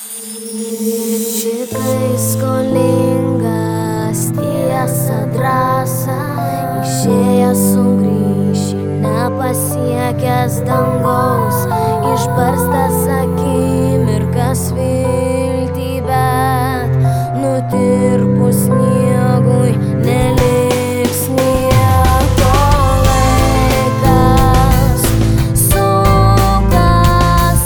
Šikai skolingas tiesa drąsa, išėjęs sugrįši, nepasiekęs dangaus, išbarstas akimirkas viltį, bet nutirpus sniegui neliks nieko. Laikas sukas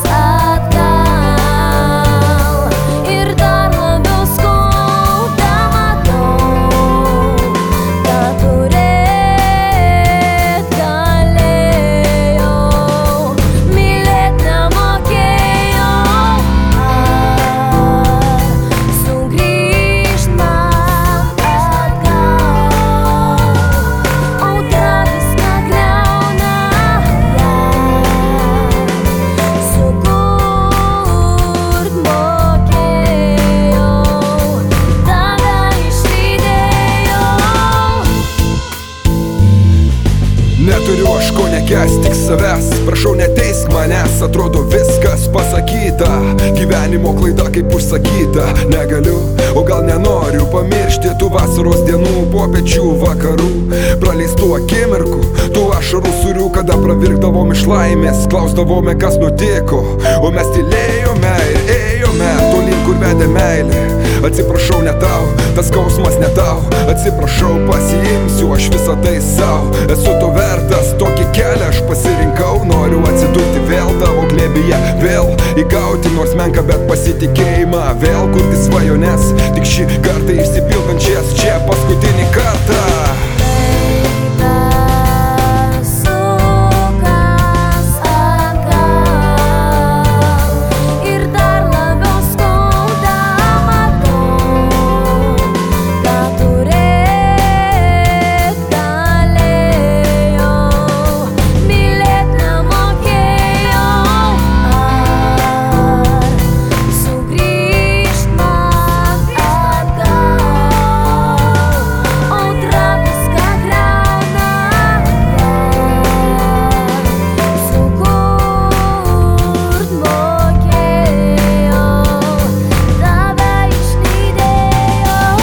atgal ir dar labiau skauda, matau, kad turėt galėjau, mylėt nemokėjau. Sugrįžt man atgal, audra viską griauna, sukurt mokėjau, tave išlydėjau. Neturiu aš ko nekęst, tik savęs. Prašau, neteisk manęs, atrodo viskas pasakyta. Gyvenimo klaida kaip užsakyta. Negaliu, o gal nenoriu pamiršti tų vasaros dienų, popiečių vakarų, praleistų akimirkų, tų ašarų surių, kada pravirkdavom iš laimės, klausdavome, kas nutiko, o mes tylėjome ir ėjome tolyn, kur vedė meilė. Atsiprašau, ne tau, tas skausmas ne tau. Atsiprašau, pasiimsiu aš visą tai sau. Esu to vertas, tokį kelią aš pasirinkau. Noriu atsidurti vėl tavo glėbyje, vėl įgauti nors menką, bet pasitikėjimą, vėl kurti svajones, tik šį kartą išsipildančias čia paskutinį kartą. Laikas sukas atgal ir dar labiau skauda, matau, kad turėt galėjau, mylėt nemokėjau. Sugrįžt man atgal, audra viską griauna, sukurt mokėjau, tave išlydėjau.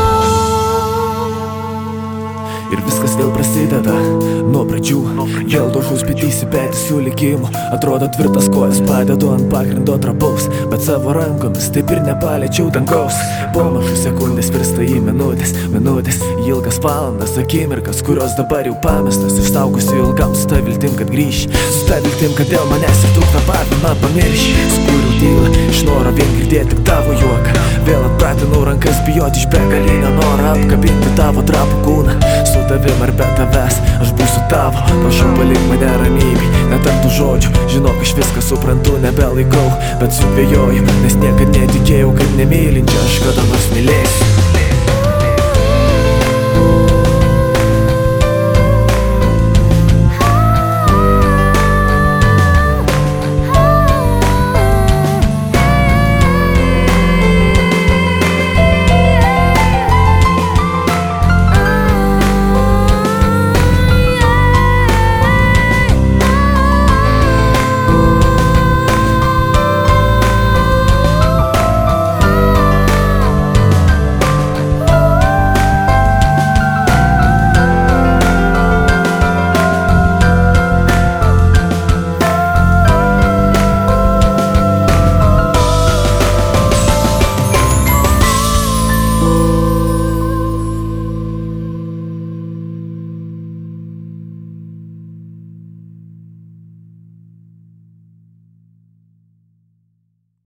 Ir viskas vėl prasideda nuo pradžių. Vėl daužus petys į petį su likimu. Atrodo tvirtas kojas padedu ant pagrindo trapaus, bet savo rankomis taip ir nepaliečiau dangaus. Pamažu sekundės virsta į minutės, minutės į ilgas valandas, akimirkas, kurios dabar jau pamestas. Išsaugusiu ilgam su ta viltim, kad grįši, su ta viltim, kad dėl manęs ir tu tą pavimą pamirši. Skūriau tylą, iš noro vien girdėti tik tavo juoką. Vėl atpratinau rankas bijoti iš begalinio noro apkabinti tavo trapų kūną. Su tavim ar be tavęs aš būsiu tavo. Prašau, palik mane ramybėj, netartų žodžių. Žinok, aš viską suprantu, nebelaikau, bet sudvejoju, nes niekad netikėjau, kad nemylinčia aš kada nors mylėsiu.